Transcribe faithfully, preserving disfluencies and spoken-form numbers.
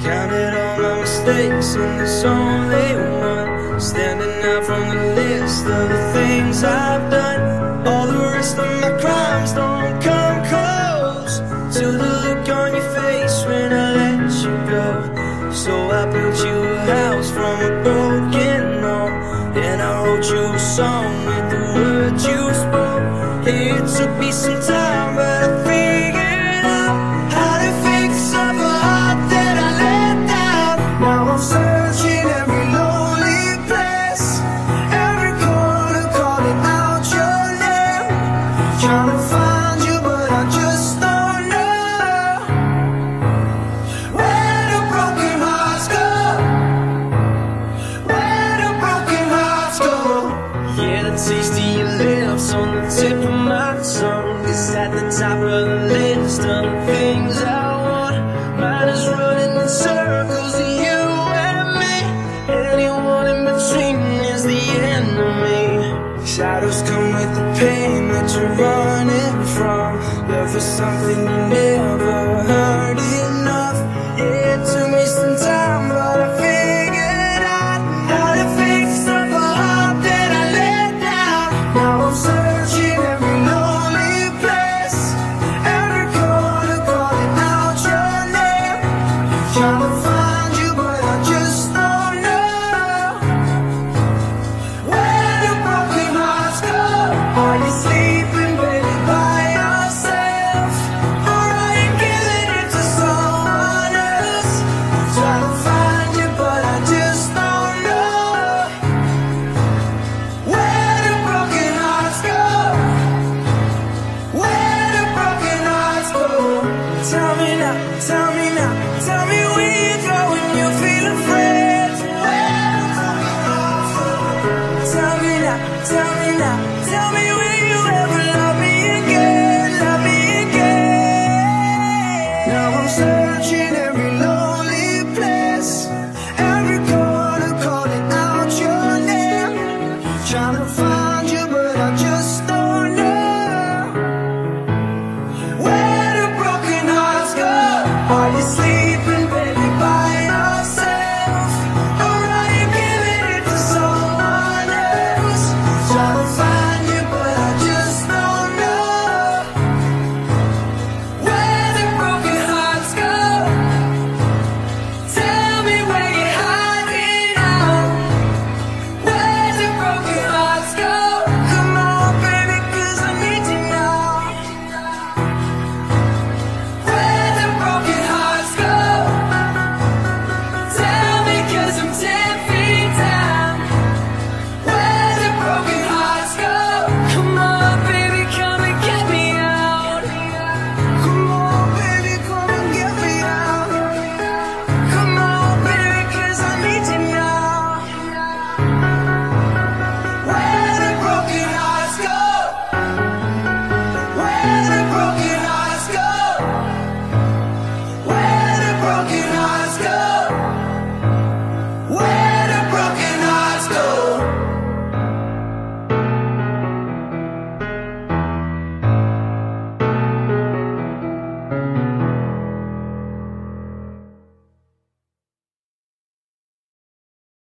Counted all my mistakes and there's only one standing out from the list of the things I've done. All the rest of my crimes don't come close to the look on your face when I let you go. So I built you a house from a broken home, and I wrote you a song with the words you spoke. It took me some time, but I figured out how to fix up a heart that I let down. Now I'm searching every lonely place, every corner calling out your name, trying to find you, but I just don't know where the broken hearts go, where the broken hearts go. Yeah, the taste of your lips on the tip of my tongue is at the top of the list of the things I want. Mine is running in circles of you and me. Anyone in between is the enemy. Shadows come with the pain that you're running from. Love is something you never